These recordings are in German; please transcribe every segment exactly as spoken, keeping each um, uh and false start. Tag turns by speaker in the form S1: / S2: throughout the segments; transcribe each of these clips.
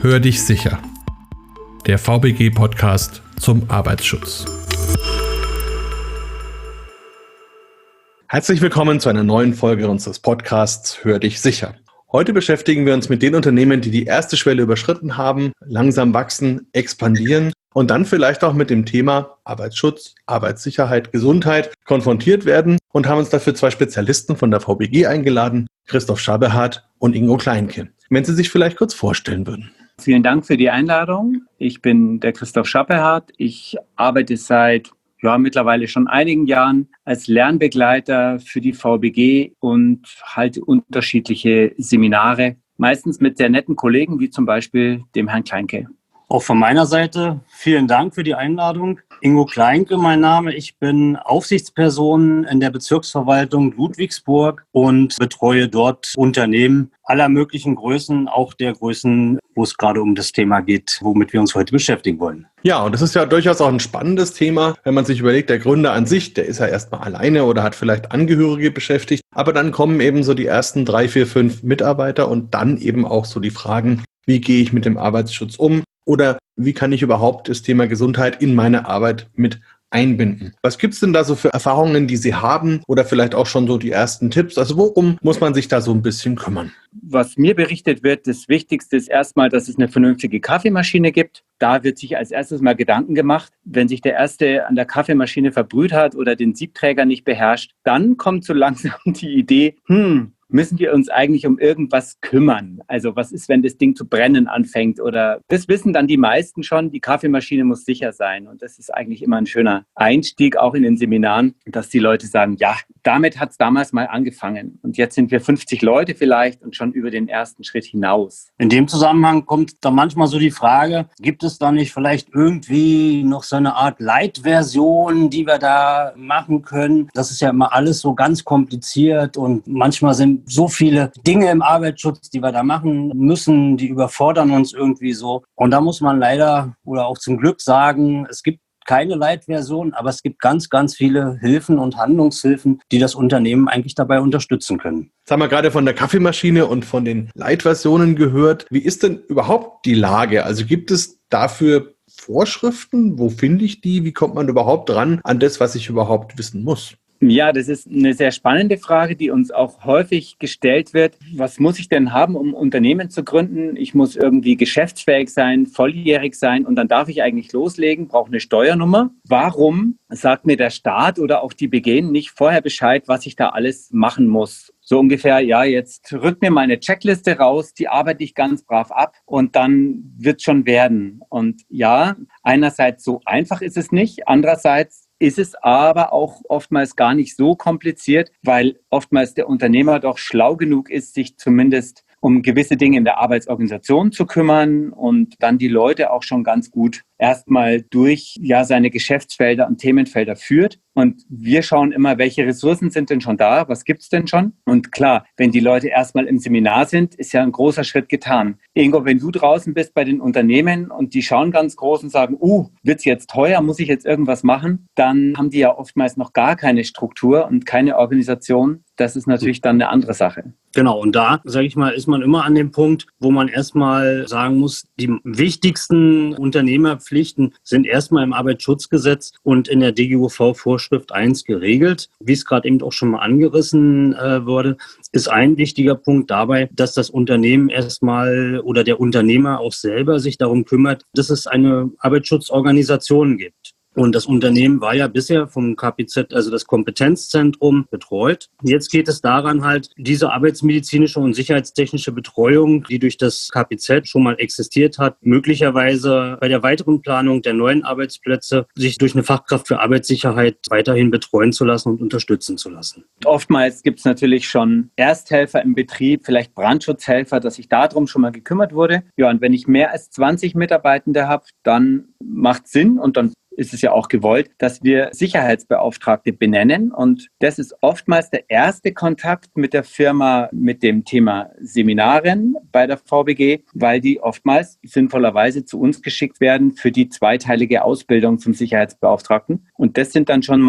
S1: Hör dich sicher. Der V B G-Podcast zum Arbeitsschutz. Herzlich willkommen zu einer neuen Folge unseres Podcasts Hör dich sicher. Heute beschäftigen wir uns mit den Unternehmen, die die erste Schwelle überschritten haben, langsam wachsen, expandieren und dann vielleicht auch mit dem Thema Arbeitsschutz, Arbeitssicherheit, Gesundheit konfrontiert werden und haben uns dafür zwei Spezialisten von der V B G eingeladen, Christoph Schaberhardt und Ingo Kleinke. Wenn Sie sich vielleicht kurz vorstellen würden.
S2: Vielen Dank für die Einladung. Ich bin der Christoph Schaberhardt. Ich arbeite seit ja, mittlerweile schon einigen Jahren als Lernbegleiter für die V B G und halte unterschiedliche Seminare, meistens mit sehr netten Kollegen, wie zum Beispiel dem Herrn Kleinke.
S3: Auch von meiner Seite vielen Dank für die Einladung. Ingo Kleinke, mein Name. Ich bin Aufsichtsperson in der Bezirksverwaltung Ludwigsburg und betreue dort Unternehmen aller möglichen Größen, auch der Größen, wo es gerade um das Thema geht, womit wir uns heute beschäftigen wollen.
S1: Ja, und das ist ja durchaus auch ein spannendes Thema, wenn man sich überlegt, der Gründer an sich, der ist ja erstmal alleine oder hat vielleicht Angehörige beschäftigt, aber dann kommen eben so die ersten drei, vier, fünf Mitarbeiter und dann eben auch so die Fragen, wie gehe ich mit dem Arbeitsschutz um? Oder wie kann ich überhaupt das Thema Gesundheit in meine Arbeit mit einbinden? Was gibt's denn da so für Erfahrungen, die Sie haben oder vielleicht auch schon so die ersten Tipps? Also worum muss man sich da so ein bisschen kümmern?
S2: Was mir berichtet wird, das Wichtigste ist erstmal, dass es eine vernünftige Kaffeemaschine gibt. Da wird sich als erstes mal Gedanken gemacht. Wenn sich der Erste an der Kaffeemaschine verbrüht hat oder den Siebträger nicht beherrscht, dann kommt so langsam die Idee, hm, müssen wir uns eigentlich um irgendwas kümmern? Also was ist, wenn das Ding zu brennen anfängt? Oder das wissen dann die meisten schon, die Kaffeemaschine muss sicher sein. Und das ist eigentlich immer ein schöner Einstieg, auch in den Seminaren, dass die Leute sagen, ja, damit hat es damals mal angefangen. Und jetzt sind wir fünfzig Leute vielleicht und schon über den ersten Schritt hinaus.
S3: In dem Zusammenhang kommt da manchmal so die Frage, gibt es da nicht vielleicht irgendwie noch so eine Art Light-Version, die wir da machen können? Das ist ja immer alles so ganz kompliziert und manchmal sind so viele Dinge im Arbeitsschutz, die wir da machen müssen, die überfordern uns irgendwie so. Und da muss man leider oder auch zum Glück sagen, es gibt keine Light-Version, aber es gibt ganz, ganz viele Hilfen und Handlungshilfen, die das Unternehmen eigentlich dabei unterstützen können.
S1: Jetzt haben wir gerade von der Kaffeemaschine und von den Light-Versionen gehört. Wie ist denn überhaupt die Lage? Also gibt es dafür Vorschriften? Wo finde ich die? Wie kommt man überhaupt dran an das, was ich überhaupt wissen muss?
S2: Ja, das ist eine sehr spannende Frage, die uns auch häufig gestellt wird. Was muss ich denn haben, um ein Unternehmen zu gründen? Ich muss irgendwie geschäftsfähig sein, volljährig sein und dann darf ich eigentlich loslegen, brauche eine Steuernummer. Warum sagt mir der Staat oder auch die B G nicht vorher Bescheid, was ich da alles machen muss? So ungefähr, ja, jetzt rückt mir mal eine Checkliste raus, die arbeite ich ganz brav ab und dann wird schon werden. Und ja, einerseits so einfach ist es nicht, andererseits ist es aber auch oftmals gar nicht so kompliziert, weil oftmals der Unternehmer doch schlau genug ist, sich zumindest um gewisse Dinge in der Arbeitsorganisation zu kümmern und dann die Leute auch schon ganz gut erstmal durch ja seine Geschäftsfelder und Themenfelder führt. Und wir schauen immer, welche Ressourcen sind denn schon da, was gibt's denn schon? Und klar, wenn die Leute erstmal im Seminar sind, ist ja ein großer Schritt getan. Ingo, wenn du draußen bist bei den Unternehmen und die schauen ganz groß und sagen, uh, wird's jetzt teuer, muss ich jetzt irgendwas machen? Dann haben die ja oftmals noch gar keine Struktur und keine Organisation. Das ist natürlich dann eine andere Sache.
S3: Genau, und da, sage ich mal, ist man immer an dem Punkt, wo man erstmal sagen muss, die wichtigsten Unternehmerpflichten sind erstmal im Arbeitsschutzgesetz und in der D G U V-Vorschrift eins geregelt. Wie es gerade eben auch schon mal angerissen äh, wurde, ist ein wichtiger Punkt dabei, dass das Unternehmen erstmal oder der Unternehmer auch selber sich darum kümmert, dass es eine Arbeitsschutzorganisation gibt. Und das Unternehmen war ja bisher vom K P Z, also das Kompetenzzentrum, betreut. Jetzt geht es daran halt, diese arbeitsmedizinische und sicherheitstechnische Betreuung, die durch das K P Z schon mal existiert hat, möglicherweise bei der weiteren Planung der neuen Arbeitsplätze sich durch eine Fachkraft für Arbeitssicherheit weiterhin betreuen zu lassen und unterstützen zu lassen.
S2: Oftmals gibt es natürlich schon Ersthelfer im Betrieb, vielleicht Brandschutzhelfer, dass sich darum schon mal gekümmert wurde. Ja, und wenn ich mehr als zwanzig Mitarbeitende habe, dann macht Sinn und dann ist es ja auch gewollt, dass wir Sicherheitsbeauftragte benennen. Und das ist oftmals der erste Kontakt mit der Firma mit dem Thema Seminaren bei der V B G, weil die oftmals sinnvollerweise zu uns geschickt werden für die zweiteilige Ausbildung zum Sicherheitsbeauftragten. Und das sind dann schon mal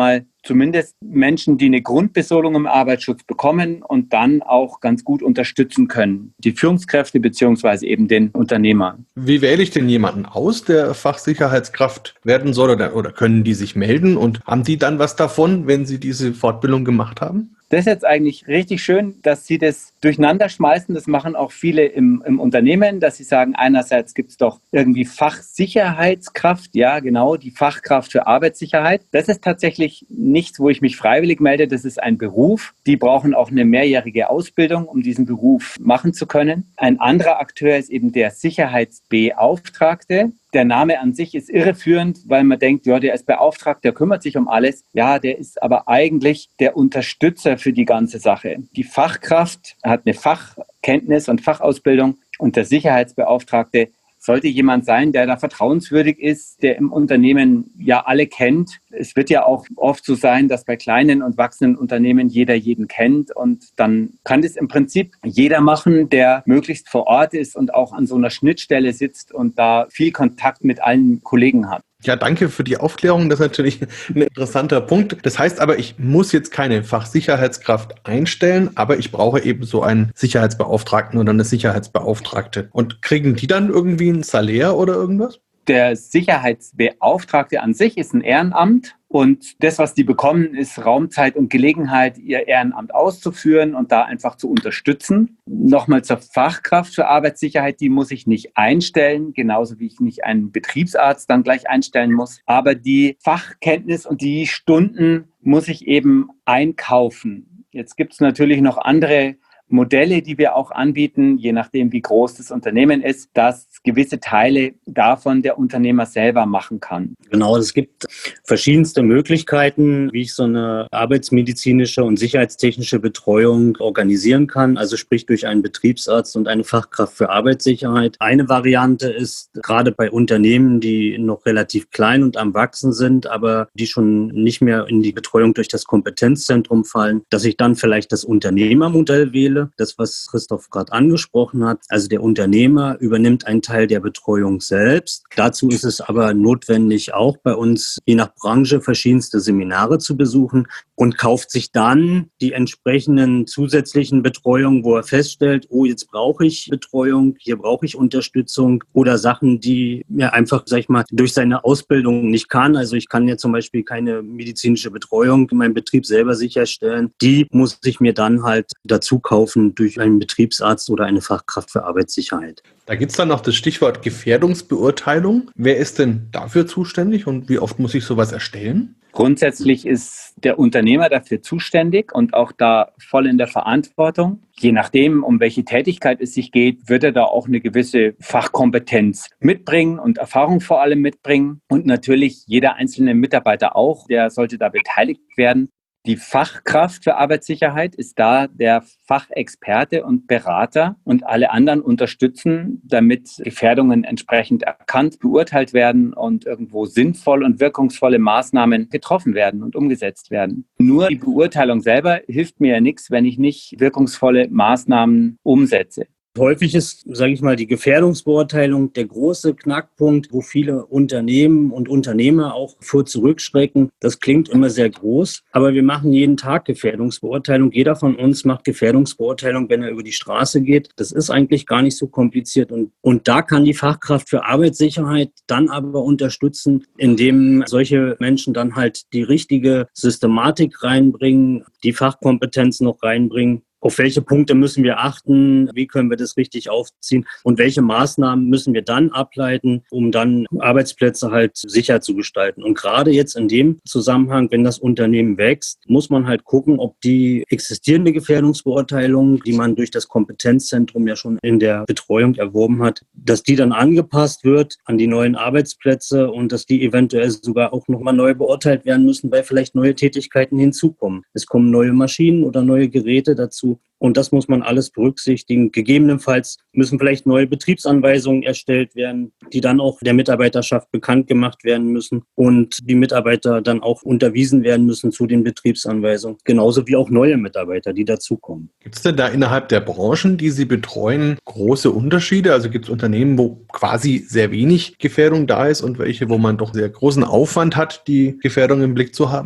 S2: zumindest Menschen, die eine Grundbesoldung im Arbeitsschutz bekommen und dann auch ganz gut unterstützen können. Die Führungskräfte beziehungsweise eben den Unternehmer.
S1: Wie wähle ich denn jemanden aus, der Fachsicherheitskraft werden soll oder, oder können die sich melden und haben die dann was davon, wenn sie diese Fortbildung gemacht haben?
S2: Das ist jetzt eigentlich richtig schön, dass Sie das durcheinander schmeißen. Das machen auch viele im, im Unternehmen, dass sie sagen, einerseits gibt es doch irgendwie Fachsicherheitskraft, ja genau, die Fachkraft für Arbeitssicherheit. Das ist tatsächlich nichts, wo ich mich freiwillig melde. Das ist ein Beruf. Die brauchen auch eine mehrjährige Ausbildung, um diesen Beruf machen zu können. Ein anderer Akteur ist eben der Sicherheitsbeauftragte. Der Name an sich ist irreführend, weil man denkt, ja, der ist beauftragt, der kümmert sich um alles. Ja, der ist aber eigentlich der Unterstützer für die ganze Sache. Die Fachkraft hat eine Fachkenntnis und Fachausbildung und der Sicherheitsbeauftragte sollte jemand sein, der da vertrauenswürdig ist, der im Unternehmen ja alle kennt. Es wird ja auch oft so sein, dass bei kleinen und wachsenden Unternehmen jeder jeden kennt und dann kann das im Prinzip jeder machen, der möglichst vor Ort ist und auch an so einer Schnittstelle sitzt und da viel Kontakt mit allen Kollegen hat.
S1: Ja, danke für die Aufklärung. Das ist natürlich ein interessanter Punkt. Das heißt aber, ich muss jetzt keine Fachsicherheitskraft einstellen, aber ich brauche eben so einen Sicherheitsbeauftragten oder eine Sicherheitsbeauftragte. Und kriegen die dann irgendwie ein Salär oder irgendwas?
S2: Der Sicherheitsbeauftragte an sich ist ein Ehrenamt und das, was die bekommen, ist Raumzeit und Gelegenheit, ihr Ehrenamt auszuführen und da einfach zu unterstützen. Nochmal zur Fachkraft für Arbeitssicherheit, die muss ich nicht einstellen, genauso wie ich nicht einen Betriebsarzt dann gleich einstellen muss. Aber die Fachkenntnis und die Stunden muss ich eben einkaufen. Jetzt gibt es natürlich noch andere Modelle, die wir auch anbieten, je nachdem, wie groß das Unternehmen ist, dass gewisse Teile davon der Unternehmer selber machen kann.
S3: Genau, es gibt verschiedenste Möglichkeiten, wie ich so eine arbeitsmedizinische und sicherheitstechnische Betreuung organisieren kann, also sprich durch einen Betriebsarzt und eine Fachkraft für Arbeitssicherheit. Eine Variante ist gerade bei Unternehmen, die noch relativ klein und am Wachsen sind, aber die schon nicht mehr in die Betreuung durch das Kompetenzzentrum fallen, dass ich dann vielleicht das Unternehmermodell wähle. Das, was Christoph gerade angesprochen hat. Also der Unternehmer übernimmt einen Teil der Betreuung selbst. Dazu ist es aber notwendig, auch bei uns je nach Branche verschiedenste Seminare zu besuchen und kauft sich dann die entsprechenden zusätzlichen Betreuungen, wo er feststellt, oh, jetzt brauche ich Betreuung, hier brauche ich Unterstützung oder Sachen, die er einfach, sag ich mal, durch seine Ausbildung nicht kann. Also ich kann ja zum Beispiel keine medizinische Betreuung in meinem Betrieb selber sicherstellen. Die muss ich mir dann halt dazu kaufen durch einen Betriebsarzt oder eine Fachkraft für Arbeitssicherheit.
S1: Da gibt es dann noch das Stichwort Gefährdungsbeurteilung. Wer ist denn dafür zuständig und wie oft muss ich sowas erstellen?
S2: Grundsätzlich ist der Unternehmer dafür zuständig und auch da voll in der Verantwortung. Je nachdem, um welche Tätigkeit es sich geht, wird er da auch eine gewisse Fachkompetenz mitbringen und Erfahrung vor allem mitbringen. Und natürlich jeder einzelne Mitarbeiter auch, der sollte da beteiligt werden. Die Fachkraft für Arbeitssicherheit ist da der Fachexperte und Berater und alle anderen unterstützen, damit Gefährdungen entsprechend erkannt, beurteilt werden und irgendwo sinnvoll und wirkungsvolle Maßnahmen getroffen werden und umgesetzt werden. Nur die Beurteilung selber hilft mir ja nichts, wenn ich nicht wirkungsvolle Maßnahmen umsetze.
S3: Häufig ist, sage ich mal, die Gefährdungsbeurteilung der große Knackpunkt, wo viele Unternehmen und Unternehmer auch vor zurückschrecken. Das klingt immer sehr groß, aber wir machen jeden Tag Gefährdungsbeurteilung. Jeder von uns macht Gefährdungsbeurteilung, wenn er über die Straße geht. Das ist eigentlich gar nicht so kompliziert. Und, und da kann die Fachkraft für Arbeitssicherheit dann aber unterstützen, indem solche Menschen dann halt die richtige Systematik reinbringen, die Fachkompetenz noch reinbringen. Auf welche Punkte müssen wir achten? Wie können wir das richtig aufziehen? Und welche Maßnahmen müssen wir dann ableiten, um dann Arbeitsplätze halt sicher zu gestalten? Und gerade jetzt in dem Zusammenhang, wenn das Unternehmen wächst, muss man halt gucken, ob die existierende Gefährdungsbeurteilung, die man durch das Kompetenzzentrum ja schon in der Betreuung erworben hat, dass die dann angepasst wird an die neuen Arbeitsplätze und dass die eventuell sogar auch nochmal neu beurteilt werden müssen, weil vielleicht neue Tätigkeiten hinzukommen. Es kommen neue Maschinen oder neue Geräte dazu. Und das muss man alles berücksichtigen. Gegebenenfalls müssen vielleicht neue Betriebsanweisungen erstellt werden, die dann auch der Mitarbeiterschaft bekannt gemacht werden müssen und die Mitarbeiter dann auch unterwiesen werden müssen zu den Betriebsanweisungen. Genauso wie auch neue Mitarbeiter, die dazukommen.
S1: Gibt es denn da innerhalb der Branchen, die Sie betreuen, große Unterschiede? Also gibt es Unternehmen, wo quasi sehr wenig Gefährdung da ist und welche, wo man doch sehr großen Aufwand hat, die Gefährdung im Blick zu haben?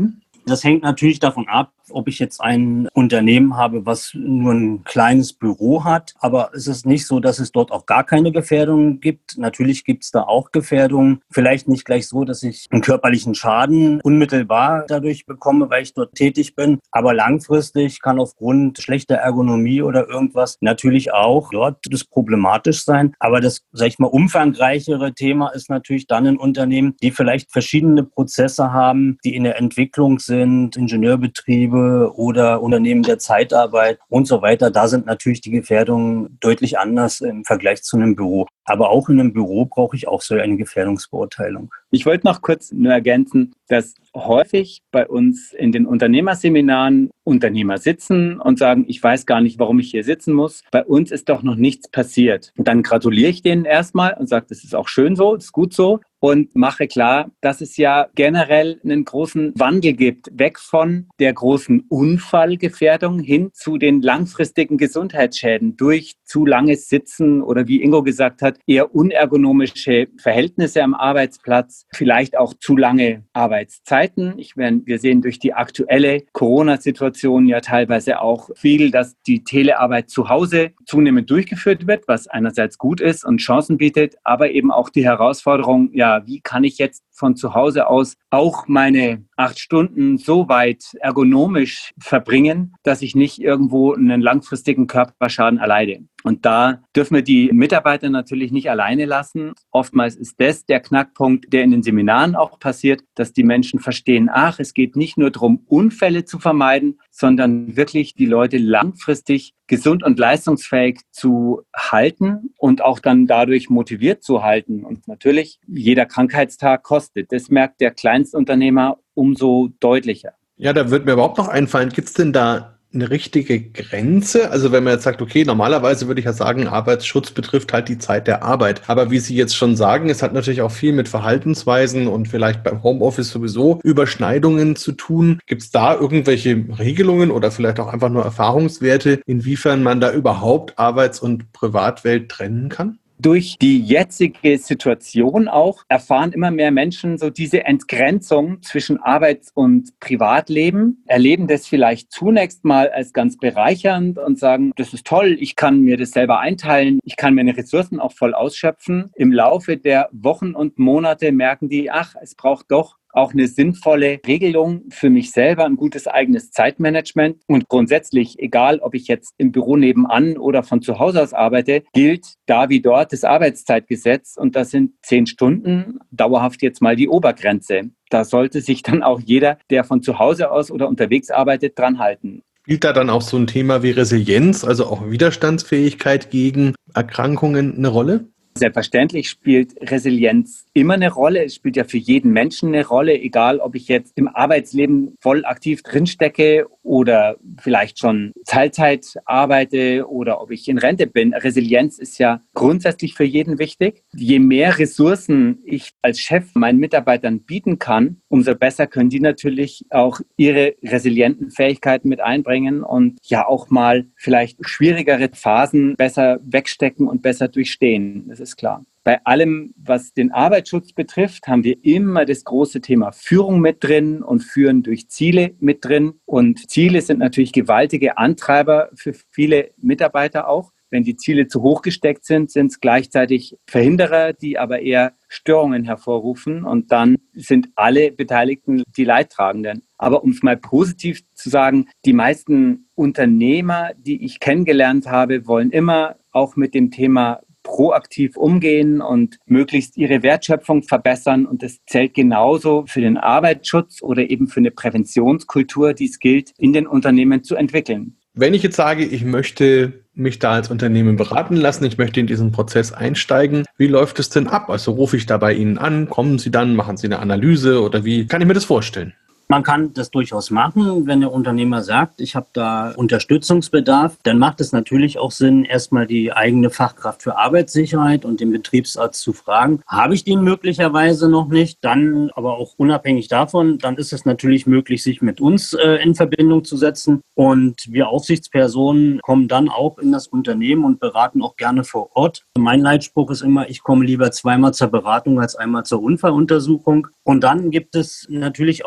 S3: Das hängt natürlich davon ab, ob ich jetzt ein Unternehmen habe, was nur ein kleines Büro hat. Aber es ist nicht so, dass es dort auch gar keine Gefährdungen gibt. Natürlich gibt es da auch Gefährdungen. Vielleicht nicht gleich so, dass ich einen körperlichen Schaden unmittelbar dadurch bekomme, weil ich dort tätig bin. Aber langfristig kann aufgrund schlechter Ergonomie oder irgendwas natürlich auch dort das problematisch sein. Aber das, sag ich mal, umfangreichere Thema ist natürlich dann in Unternehmen, die vielleicht verschiedene Prozesse haben, die in der Entwicklung sind, Ingenieurbetriebe oder Unternehmen der Zeitarbeit und so weiter. Da sind natürlich die Gefährdungen deutlich anders im Vergleich zu einem Büro. Aber auch in einem Büro brauche ich auch so eine Gefährdungsbeurteilung.
S2: Ich wollte noch kurz nur ergänzen, dass häufig bei uns in den Unternehmerseminaren Unternehmer sitzen und sagen, ich weiß gar nicht, warum ich hier sitzen muss. Bei uns ist doch noch nichts passiert. Und dann gratuliere ich denen erstmal und sage, das ist auch schön so, das ist gut so. Und mache klar, dass es ja generell einen großen Wandel gibt, weg von der großen Unfallgefährdung hin zu den langfristigen Gesundheitsschäden durch zu langes Sitzen oder wie Ingo gesagt hat, eher unergonomische Verhältnisse am Arbeitsplatz, vielleicht auch zu lange Arbeitszeiten. Ich meine, wir sehen durch die aktuelle Corona-Situation ja teilweise auch viel, dass die Telearbeit zu Hause zunehmend durchgeführt wird, was einerseits gut ist und Chancen bietet, aber eben auch die Herausforderung, ja, wie kann ich jetzt von zu Hause aus auch meine acht Stunden so weit ergonomisch verbringen, dass ich nicht irgendwo einen langfristigen Körperschaden erleide. Und da dürfen wir die Mitarbeiter natürlich nicht alleine lassen. Oftmals ist das der Knackpunkt, der in den Seminaren auch passiert, dass die Menschen verstehen, ach, es geht nicht nur darum, Unfälle zu vermeiden, sondern wirklich die Leute langfristig gesund und leistungsfähig zu halten und auch dann dadurch motiviert zu halten. Und natürlich, jeder Krankheitstag kostet. Das merkt der Kleinstunternehmer umso deutlicher.
S1: Ja, da wird mir überhaupt noch einfallen, gibt es denn da eine richtige Grenze? Also wenn man jetzt sagt, okay, normalerweise würde ich ja sagen, Arbeitsschutz betrifft halt die Zeit der Arbeit. Aber wie Sie jetzt schon sagen, es hat natürlich auch viel mit Verhaltensweisen und vielleicht beim Homeoffice sowieso Überschneidungen zu tun. Gibt es da irgendwelche Regelungen oder vielleicht auch einfach nur Erfahrungswerte, inwiefern man da überhaupt Arbeits- und Privatwelt trennen kann?
S2: Durch die jetzige Situation auch erfahren immer mehr Menschen so diese Entgrenzung zwischen Arbeits- und Privatleben, erleben das vielleicht zunächst mal als ganz bereichernd und sagen, das ist toll, ich kann mir das selber einteilen, ich kann meine Ressourcen auch voll ausschöpfen. Im Laufe der Wochen und Monate merken die, ach, es braucht doch auch eine sinnvolle Regelung für mich selber, ein gutes eigenes Zeitmanagement. Und grundsätzlich, egal ob ich jetzt im Büro nebenan oder von zu Hause aus arbeite, gilt da wie dort das Arbeitszeitgesetz. Und das sind zehn Stunden, dauerhaft jetzt mal die Obergrenze. Da sollte sich dann auch jeder, der von zu Hause aus oder unterwegs arbeitet, dran halten.
S1: Spielt da dann auch so ein Thema wie Resilienz, also auch Widerstandsfähigkeit gegen Erkrankungen eine Rolle?
S2: Selbstverständlich spielt Resilienz immer eine Rolle. Es spielt ja für jeden Menschen eine Rolle, egal ob ich jetzt im Arbeitsleben voll aktiv drinstecke oder vielleicht schon Teilzeit arbeite oder ob ich in Rente bin. Resilienz ist ja grundsätzlich für jeden wichtig. Je mehr Ressourcen ich als Chef meinen Mitarbeitern bieten kann, umso besser können die natürlich auch ihre resilienten Fähigkeiten mit einbringen und ja auch mal vielleicht schwierigere Phasen besser wegstecken und besser durchstehen. Das ist klar. Bei allem, was den Arbeitsschutz betrifft, haben wir immer das große Thema Führung mit drin und Führen durch Ziele mit drin. Und Ziele sind natürlich gewaltige Antreiber für viele Mitarbeiter auch. Wenn die Ziele zu hoch gesteckt sind, sind es gleichzeitig Verhinderer, die aber eher Störungen hervorrufen. Und dann sind alle Beteiligten die Leidtragenden. Aber um es mal positiv zu sagen, die meisten Unternehmer, die ich kennengelernt habe, wollen immer auch mit dem Thema proaktiv umgehen und möglichst ihre Wertschöpfung verbessern. Und das zählt genauso für den Arbeitsschutz oder eben für eine Präventionskultur, die es gilt, in den Unternehmen zu entwickeln.
S1: Wenn ich jetzt sage, ich möchte mich da als Unternehmen beraten lassen, ich möchte in diesen Prozess einsteigen, wie läuft es denn ab? Also rufe ich da bei Ihnen an, kommen Sie dann, machen Sie eine Analyse oder wie kann ich mir das vorstellen?
S3: Man kann das durchaus machen, wenn der Unternehmer sagt, ich habe da Unterstützungsbedarf, dann macht es natürlich auch Sinn, erstmal die eigene Fachkraft für Arbeitssicherheit und den Betriebsarzt zu fragen. Habe ich den möglicherweise noch nicht? Dann, aber auch unabhängig davon, dann ist es natürlich möglich, sich mit uns äh, in Verbindung zu setzen. Und wir Aufsichtspersonen kommen dann auch in das Unternehmen und beraten auch gerne vor Ort. Mein Leitspruch ist immer, ich komme lieber zweimal zur Beratung als einmal zur Unfalluntersuchung. Und dann gibt es natürlich auch noch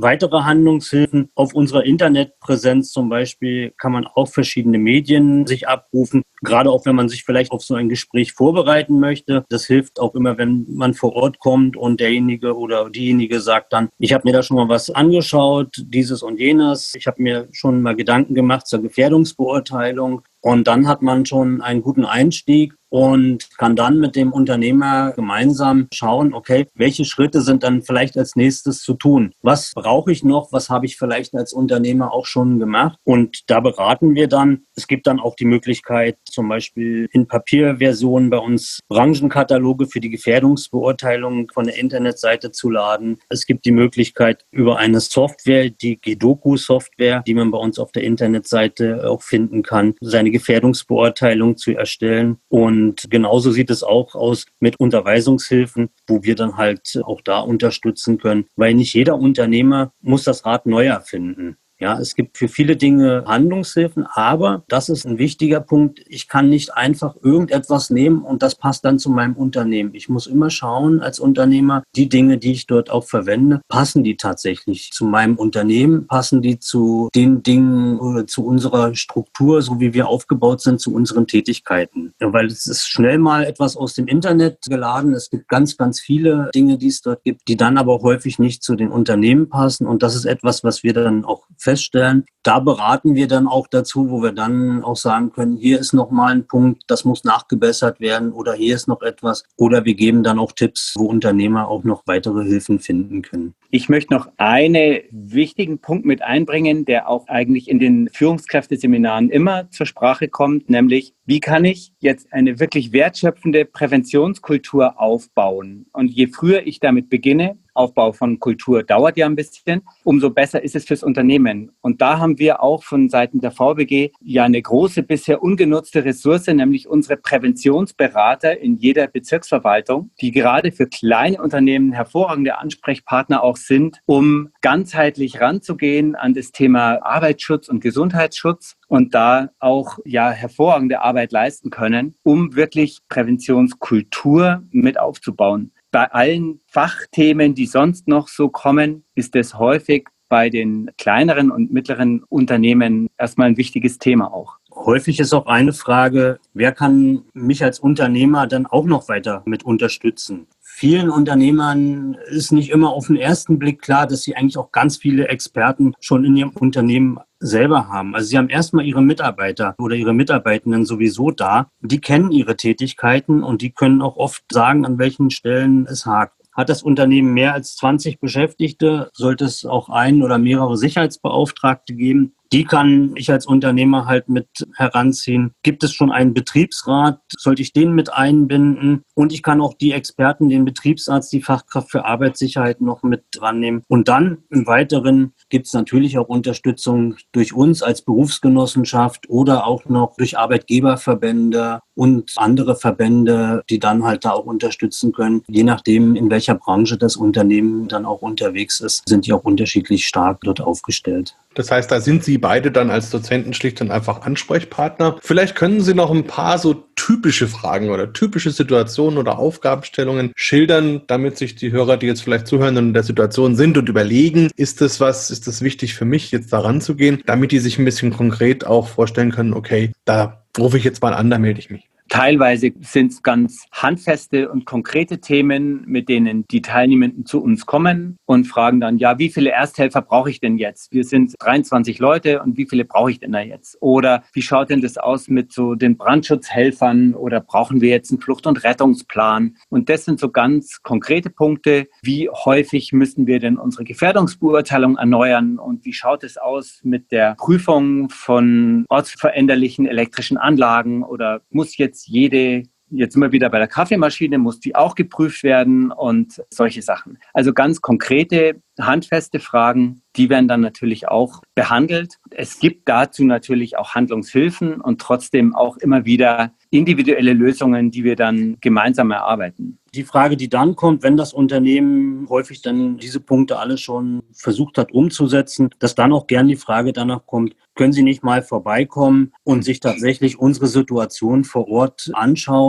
S3: weitere Handlungshilfen auf unserer Internetpräsenz zum Beispiel kann man auch verschiedene Medien sich abrufen. Gerade auch, wenn man sich vielleicht auf so ein Gespräch vorbereiten möchte. Das hilft auch immer, wenn man vor Ort kommt und derjenige oder diejenige sagt dann, ich habe mir da schon mal was angeschaut, dieses und jenes. Ich habe mir schon mal Gedanken gemacht zur Gefährdungsbeurteilung. Und dann hat man schon einen guten Einstieg und kann dann mit dem Unternehmer gemeinsam schauen, okay, welche Schritte sind dann vielleicht als nächstes zu tun? Was brauche ich noch? Was habe ich vielleicht als Unternehmer auch schon gemacht? Und da beraten wir dann. Es gibt dann auch die Möglichkeit, zum Beispiel in Papierversionen bei uns Branchenkataloge für die Gefährdungsbeurteilung von der Internetseite zu laden. Es gibt die Möglichkeit über eine Software, die Gedoku-Software, die man bei uns auf der Internetseite auch finden kann, seine Gefährdungsbeurteilung zu erstellen. Und genauso sieht es auch aus mit Unterweisungshilfen, wo wir dann halt auch da unterstützen können, weil nicht jeder Unternehmer muss das Rad neu erfinden. Ja, es gibt für viele Dinge Handlungshilfen, aber das ist ein wichtiger Punkt. Ich kann nicht einfach irgendetwas nehmen und das passt dann zu meinem Unternehmen. Ich muss immer schauen als Unternehmer, die Dinge, die ich dort auch verwende, passen die tatsächlich zu meinem Unternehmen, passen die zu den Dingen oder zu unserer Struktur, so wie wir aufgebaut sind, zu unseren Tätigkeiten. Ja, weil es ist schnell mal etwas aus dem Internet geladen. Es gibt ganz, ganz viele Dinge, die es dort gibt, die dann aber häufig nicht zu den Unternehmen passen. Und das ist etwas, was wir dann auch feststellen. Da beraten wir dann auch dazu, wo wir dann auch sagen können, hier ist nochmal ein Punkt, das muss nachgebessert werden oder hier ist noch etwas. Oder wir geben dann auch Tipps, wo Unternehmer auch noch weitere Hilfen finden können.
S2: Ich möchte noch einen wichtigen Punkt mit einbringen, der auch eigentlich in den Führungskräfteseminaren immer zur Sprache kommt, nämlich wie kann ich jetzt eine wirklich wertschöpfende Präventionskultur aufbauen? Und je früher ich damit beginne, Aufbau von Kultur dauert ja ein bisschen, umso besser ist es fürs Unternehmen. Und da haben wir auch von Seiten der V B G ja eine große, bisher ungenutzte Ressource, nämlich unsere Präventionsberater in jeder Bezirksverwaltung, die gerade für kleine Unternehmen hervorragende Ansprechpartner auch sind, um ganzheitlich ranzugehen an das Thema Arbeitsschutz und Gesundheitsschutz und da auch ja hervorragende Arbeit leisten können, um wirklich Präventionskultur mit aufzubauen. Bei allen Fachthemen, die sonst noch so kommen, ist es häufig bei den kleineren und mittleren Unternehmen erstmal ein wichtiges Thema auch.
S3: Häufig ist auch eine Frage, wer kann mich als Unternehmer dann auch noch weiter mit unterstützen? Vielen Unternehmern ist nicht immer auf den ersten Blick klar, dass sie eigentlich auch ganz viele Experten schon in ihrem Unternehmen selber haben. Also sie haben erstmal ihre Mitarbeiter oder ihre Mitarbeitenden sowieso da. Die kennen ihre Tätigkeiten und die können auch oft sagen, an welchen Stellen es hakt. Hat das Unternehmen mehr als zwanzig Beschäftigte, sollte es auch ein oder mehrere Sicherheitsbeauftragte geben. Die kann ich als Unternehmer halt mit heranziehen. Gibt es schon einen Betriebsrat? Sollte ich den mit einbinden? Und ich kann auch die Experten, den Betriebsarzt, die Fachkraft für Arbeitssicherheit noch mit dran nehmen. Und dann im Weiteren gibt es natürlich auch Unterstützung durch uns als Berufsgenossenschaft oder auch noch durch Arbeitgeberverbände und andere Verbände, die dann halt da auch unterstützen können. Je nachdem, in welcher Branche das Unternehmen dann auch unterwegs ist, sind die auch unterschiedlich stark dort aufgestellt.
S1: Das heißt, da sind Sie beide dann als Dozenten schlicht und einfach Ansprechpartner. Vielleicht können Sie noch ein paar so typische Fragen oder typische Situationen oder Aufgabenstellungen schildern, damit sich die Hörer, die jetzt vielleicht zuhören und in der Situation sind und überlegen, ist das was, ist das wichtig für mich, jetzt da ranzugehen, damit die sich ein bisschen konkret auch vorstellen können, okay, da rufe ich jetzt mal an, da melde ich mich.
S2: Teilweise sind es ganz handfeste und konkrete Themen, mit denen die Teilnehmenden zu uns kommen und fragen dann, ja, wie viele Ersthelfer brauche ich denn jetzt? Wir sind dreiundzwanzig Leute und wie viele brauche ich denn da jetzt? Oder wie schaut denn das aus mit so den Brandschutzhelfern oder brauchen wir jetzt einen Flucht- und Rettungsplan? Und das sind so ganz konkrete Punkte. Wie häufig müssen wir denn unsere Gefährdungsbeurteilung erneuern und wie schaut es aus mit der Prüfung von ortsveränderlichen elektrischen Anlagen oder muss jetzt jede, jetzt sind wir wieder bei der Kaffeemaschine, muss die auch geprüft werden und solche Sachen. Also ganz konkrete, handfeste Fragen, die werden dann natürlich auch behandelt. Es gibt dazu natürlich auch Handlungshilfen und trotzdem auch immer wieder individuelle Lösungen, die wir dann gemeinsam erarbeiten.
S3: Die Frage, die dann kommt, wenn das Unternehmen häufig dann diese Punkte alle schon versucht hat umzusetzen, dass dann auch gern die Frage danach kommt, können Sie nicht mal vorbeikommen und sich tatsächlich unsere Situation vor Ort anschauen,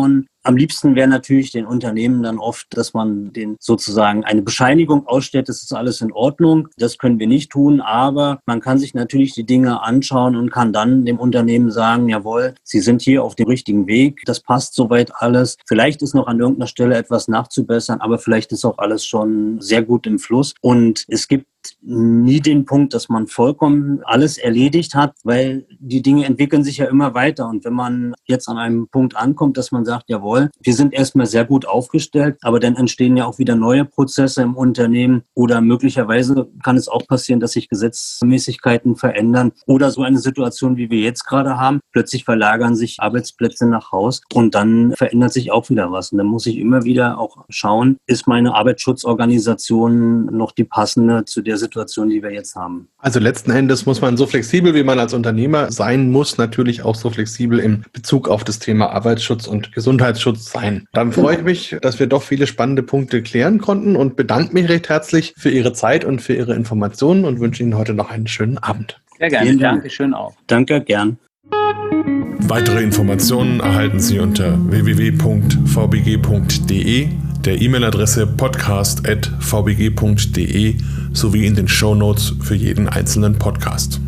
S3: Am liebsten wäre natürlich den Unternehmen dann oft, dass man den sozusagen eine Bescheinigung ausstellt, das ist alles in Ordnung. Das können wir nicht tun, aber man kann sich natürlich die Dinge anschauen und kann dann dem Unternehmen sagen, jawohl, Sie sind hier auf dem richtigen Weg, das passt soweit alles. Vielleicht ist noch an irgendeiner Stelle etwas nachzubessern, aber vielleicht ist auch alles schon sehr gut im Fluss. Und es gibt nie den Punkt, dass man vollkommen alles erledigt hat, weil die Dinge entwickeln sich ja immer weiter. Und wenn man jetzt an einem Punkt ankommt, dass man sagt, jawohl, wir sind erstmal sehr gut aufgestellt, aber dann entstehen ja auch wieder neue Prozesse im Unternehmen oder möglicherweise kann es auch passieren, dass sich Gesetzmäßigkeiten verändern oder so eine Situation, wie wir jetzt gerade haben. Plötzlich verlagern sich Arbeitsplätze nach Haus und dann verändert sich auch wieder was. Und dann muss ich immer wieder auch schauen, ist meine Arbeitsschutzorganisation noch die passende zu der Situation, die wir jetzt haben.
S1: Also letzten Endes muss man so flexibel, wie man als Unternehmer sein muss, natürlich auch so flexibel im Bezug auf das Thema Arbeitsschutz und Gesundheitsschutz sein. Dann freue ich mich, dass wir doch viele spannende Punkte klären konnten und bedanke mich recht herzlich für Ihre Zeit und für Ihre Informationen und wünsche Ihnen heute noch einen schönen Abend.
S2: Sehr gerne.
S3: Vielen Dank.
S2: Dankeschön auch.
S3: Danke, gern.
S4: Weitere Informationen erhalten Sie unter w w w punkt v b g punkt d e, der E-Mail-Adresse podcast at v b g punkt d e sowie in den Shownotes für jeden einzelnen Podcast.